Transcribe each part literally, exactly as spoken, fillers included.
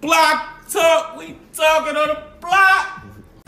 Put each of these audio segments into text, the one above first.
Block talk, we talking on the block.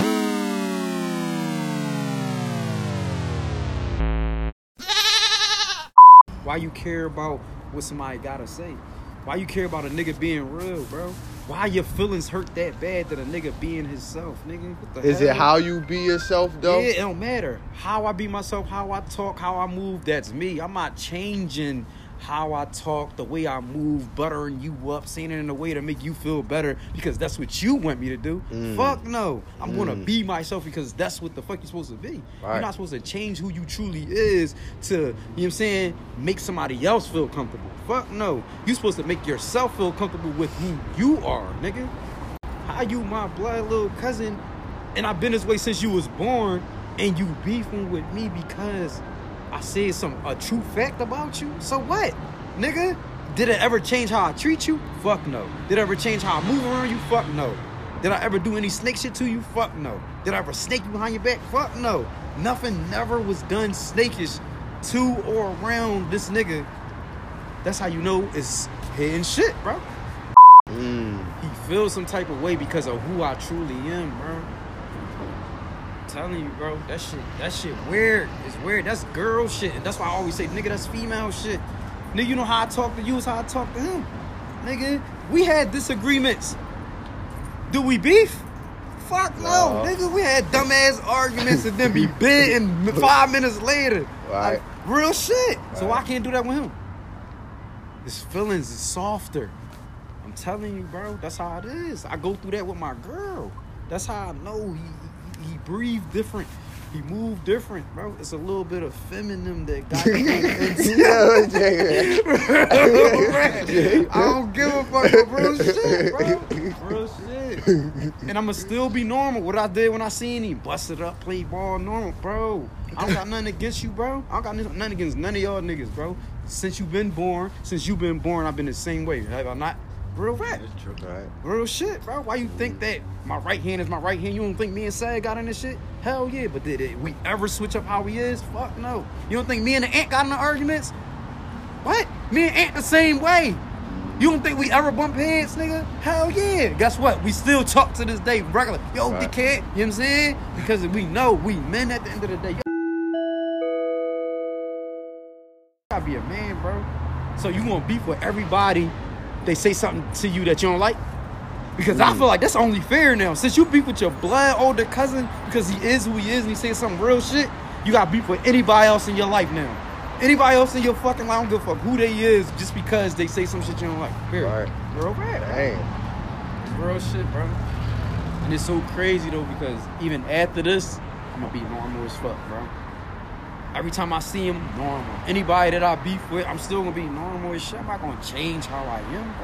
Why you care about what somebody gotta say? Why you care about a nigga being real, bro? Why your feelings hurt that bad that a nigga being himself, nigga? What the Is hell? it how you be yourself, though? Yeah, it don't matter. How I be myself, how I talk, how I move, that's me. I'm not changing how I talk, the way I move, buttering you up, saying it in a way to make you feel better because that's what you want me to do. Mm. Fuck no. I'm mm. gonna be myself because that's what the fuck you're supposed to be. Right. You're not supposed to change who you truly is to, you know what I'm saying, make somebody else feel comfortable. Fuck no. You're supposed to make yourself feel comfortable with who you are, nigga. How you my blood little cousin, and I've been this way since you was born, and you beefing with me because I said some a true fact about you? So what, nigga? Did it ever change how I treat you? Fuck no. Did it ever change how I move around you? Fuck no. Did I ever do any snake shit to you? Fuck no. Did I ever snake you behind your back? Fuck no. Nothing never was done snakish to or around this nigga. That's how you know it's hidden shit, bro. Mm. He feels some type of way because of who I truly am, bro. Telling you, bro, that shit, that shit weird. It's weird. That's girl shit. And that's why I always say, nigga, that's female shit. Nigga, you know how I talk to you is how I talk to him. Nigga, we had disagreements. Do we beef? Fuck no, no. Nigga. We had dumbass arguments and then be bidding five minutes later. Right. Like, real shit. Right. So I can't do that with him. His feelings is softer. I'm telling you, bro, that's how it is. I go through that with my girl. That's how I know he He breathed different. He moved different, bro. It's a little bit of feminine that got him inside. I don't give a fuck about real shit, bro. Real shit. And I'ma still be normal. What I did when I seen him, busted up, play ball, normal, bro. I don't got nothing against you, bro. I don't got nothing against none of y'all niggas, bro. Since you been born, since you been born, I've been the same way. Have I not? Real rap. That's true, right? Real shit, bro. Why you think that my right hand is my right hand? You don't think me and Sad got in this shit? Hell yeah, but did it, we ever switch up how we is? Fuck no. You don't think me and the Ant got in the arguments? What? Me and Ant the same way. You don't think we ever bump heads, nigga? Hell yeah. Guess what? We still talk to this day regular. Yo, right. Dickhead. You know what I'm saying? Because we know we men at the end of the day. You gotta be a man, bro. So you gonna beef with everybody they say something to you that you don't like? Because mm. I feel like that's only fair now. Since you beef with your blood older cousin because he is who he is and he saying some real shit, you got beef with anybody else in your life now. Anybody else in your fucking life, I don't give a fuck who they is just because they say some shit you don't like. Period. Right. Real bad. Dang. It's real shit, bro. And it's so crazy though because even after this, I'm gonna be normal as fuck, bro. Every time I see him, normal. Anybody that I beef with, I'm still gonna be normal as shit. I'm not gonna change how I am,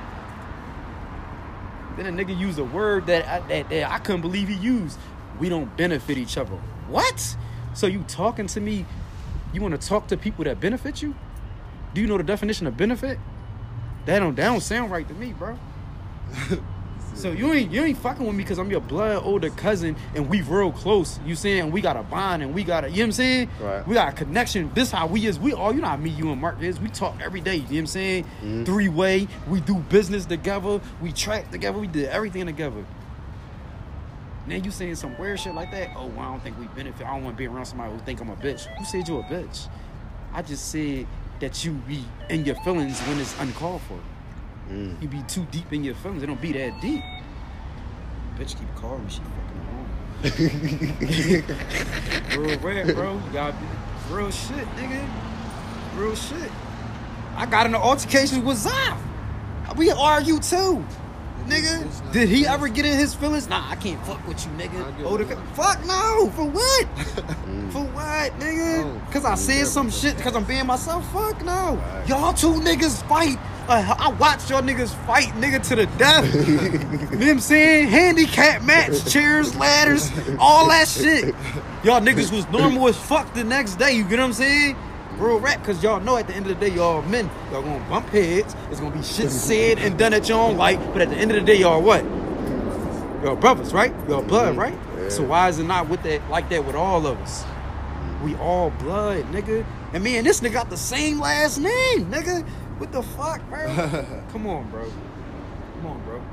bro. Then a nigga used a word that I, that, that I couldn't believe he used. We don't benefit each other. What? So you talking to me, you wanna talk to people that benefit you? Do you know the definition of benefit? That don't, that don't sound right to me, bro. So you ain't you ain't fucking with me because I'm your blood older cousin and we real close. You saying we got a bond and we got a, you know what I'm saying? Right. We got a connection. This how we is. We all, you know how me, you and Mark is. We talk every day. You know what I'm saying? Mm-hmm. Three way. We do business together. We track together. We did everything together. Now you saying some weird shit like that? Oh, well, I don't think we benefit. I don't want to be around somebody who think I'm a bitch. Who said you a bitch? I just said that you be in your feelings when it's uncalled for. Mm. You be too deep in your feelings. It don't be that deep. Bitch keep calling me. She fucking home. Real rap, bro. You gotta be real shit, nigga. Real shit. I got in an altercation with Zaf. We argue too. Nigga, did he ever get in his feelings? Nah, I can't fuck with you, nigga. Oh, the, fuck no. For what? For what, nigga? Because I said some shit because I'm being myself? Fuck no. Y'all two niggas fight. Uh, I watched y'all niggas fight, nigga, to the death. You know what I'm saying? Handicap match, chairs, ladders, all that shit. Y'all niggas was normal as fuck the next day. You get what I'm saying? Real rap, because y'all know at the end of the day, y'all men, y'all gonna bump heads. There's gonna be shit said and done that y'all don't like. But at the end of the day, y'all what? Y'all brothers, right? Y'all blood, right? Yeah. So why is it not with that like that with all of us? We all blood, nigga. And me and this nigga got the same last name, nigga. What the fuck, bro? Come on, bro. Come on, bro.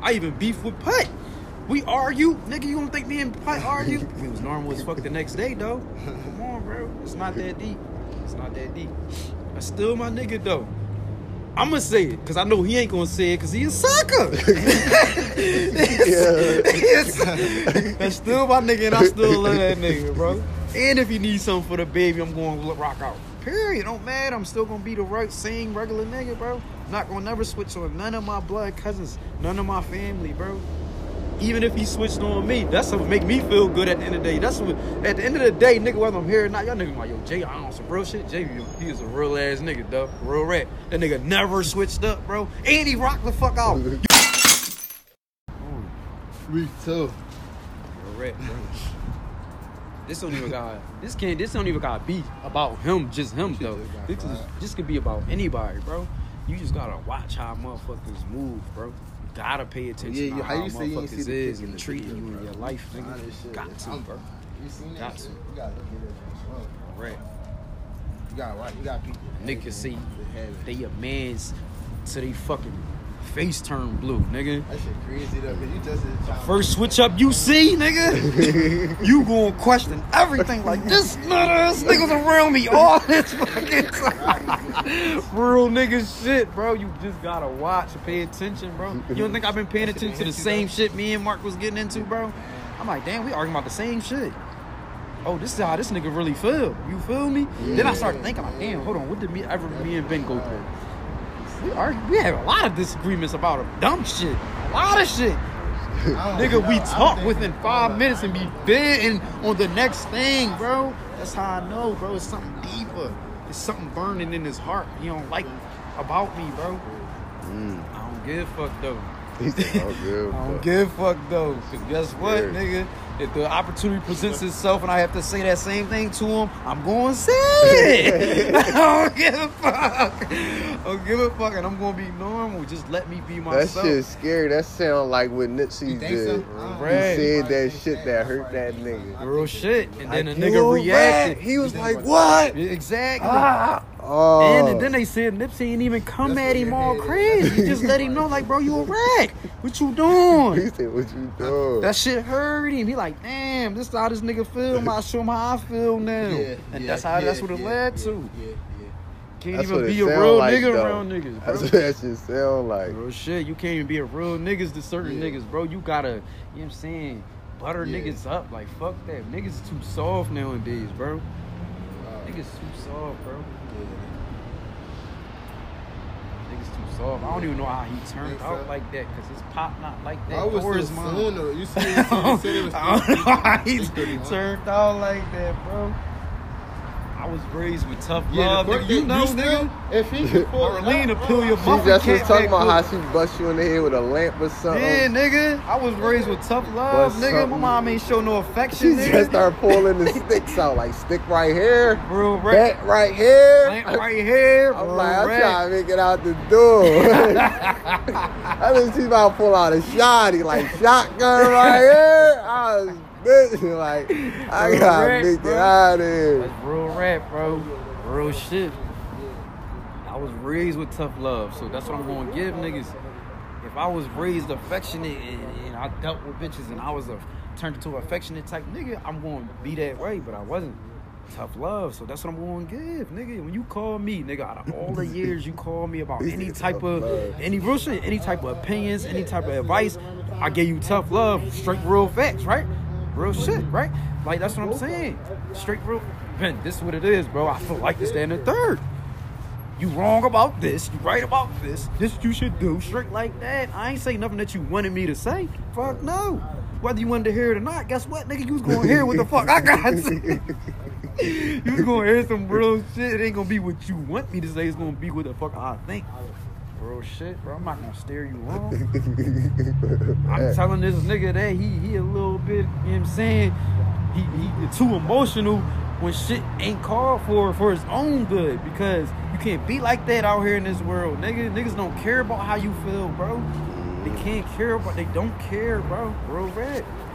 I even beef with Putt. We argue, nigga. You don't think me and Putt argue? It was normal as fuck the next day, though. Come on, bro. It's not that deep. It's not that deep. That's still my nigga, though. I'm gonna say it because I know he ain't gonna say it because he a sucker. That's still my nigga, and I still love that nigga, bro. And if he needs something for the baby, I'm going to rock out. Period. Don't matter. I'm still gonna be the right same regular nigga, bro. Not gonna never switch on none of my blood cousins, none of my family, bro. Even if he switched on me, that's what make me feel good at the end of the day. That's what, at the end of the day, nigga, whether I'm here or not, y'all niggas like, yo, Jay, I on some real shit. Jay, he was a real ass nigga, dog. Real rat. That nigga never switched up, bro. And he rocked the fuck out. Me too. Real rat, bro. This don't even got, this can't, this don't even got be about him, just him, though. This, is, this could be about anybody, bro. You just gotta watch how motherfuckers move, bro. Gotta pay attention Yeah, to you- how, how you say you ain't motherfuckers see the is pic in and the treating video, you in bro? your life, nigga. All this shit. Got to, I'm- bro. You seen that Got shit? to. You gotta look at that. Right. You got right. You got people. Niggas see They have it. they a man's to they fucking face turn blue, nigga. That shit crazy though, cause you just a child. First switch up you see, nigga, you gonna question everything like this nigga, this nigga's around me all this fucking time. Real nigga shit, bro. You just gotta watch and pay attention, bro. You don't think I've been paying attention to the same shit me and Mark was getting into, bro? I'm like, damn, we arguing about the same shit. Oh, this is how this nigga really feel. You feel me? Yeah. Then I started thinking, like, damn, hold on, what did me ever me and Ben go through? We argue, we have a lot of disagreements about a dumb shit. A lot of shit. Nigga, we talk within five minutes and be bidding on the next thing, bro. That's how I know, bro. It's something deeper. It's something burning in his heart he don't like about me, bro. Mm. I don't give a fuck, though. He said, "Oh, good." I don't give a fuck, though. Because guess what, Yeah. nigga? If the opportunity presents itself and I have to say that same thing to him, I'm going to say it. I don't give a fuck. I don't give a fuck, and I'm going to be normal. Just let me be That myself. shit's scary. That sound like what Nipsey think did. so? He Right. said that shit that hurt that nigga. Real shit. And then Like, the you nigga a reacted. rat. He was like, "What?" Exactly. Ah. Oh. And, and then they said Nipsey ain't even come at him all crazy. He just let him know, like, bro, you a rat. What you He doing? said, "What you doing?" That shit hurt him. He like, damn, this is how this nigga feel. I'm show him how I feel now. Yeah, and yeah, that's how yeah, that's what it yeah, led yeah, to. Yeah, yeah. Can't That's even what it be a sound real like, nigga though. around niggas, bro. That's what that shit sound like. Real shit. You can't even be a real niggas to certain Yeah. niggas, bro. You gotta, you know what I'm saying, butter Yeah. niggas up. Like, fuck that. Niggas too soft nowadays, bro. Uh, Niggas too soft, bro. yeah. Niggas too soft. I don't even know how he turned Think out so? like that, because his pop not like that. I was or so his mom. soon though. You see, you I see, don't, you said it was I don't know how he three thirty-one. turned out like that, bro. I was raised with tough Yeah, love, the nigga. You know, still, nigga. if he could pull Marlene to up, peel your She muffin just was cat talking back about quick. how she bust you in the head with a lamp or something. Yeah, nigga. I was raised with tough love, But nigga. My something- mom ain't show no She affection, just nigga. started pulling the sticks out, like stick right here, Real rat. bat right here. Plant right here. I'm real like, I'm rat. trying to make it out the door. I just see about to pull out a shotty, like shotgun right here. I was bitching, like, I Real gotta rat, make it bro. out of here. That's real rap, bro. Real shit. I was raised with tough love, so that's what I'm gonna give niggas. If I was raised affectionate and, and I dealt with bitches and I was a turned into an affectionate type nigga, I'm gonna be that way, but I wasn't. Tough love, so that's what I'm gonna give, nigga. When you call me, nigga, out of all the years you call me about any type of any real shit, any type of opinions, any type of advice, I gave you tough love, straight real facts, right? Real shit, right? Like that's what I'm saying. Straight real. Ben, this is what it is, bro. I feel like this, that, and the third. You wrong about this. You right about this. This you should do. Straight like that. I ain't say nothing that you wanted me to say. Fuck no. Whether you wanted to hear it or not, guess what, nigga? You was gonna hear what the fuck I got to say. You was gonna hear some real shit. It ain't gonna be what you want me to say. It's gonna be what the fuck I think. Real shit, bro. I'm not gonna steer you wrong. I'm telling this nigga that he he a little bit, you know what I'm saying? He he too emotional when shit ain't called for for his own good, because you can't be like that out here in this world, nigga. Niggas don't care about how you feel, bro. They can't care about. They don't care, bro. Real red.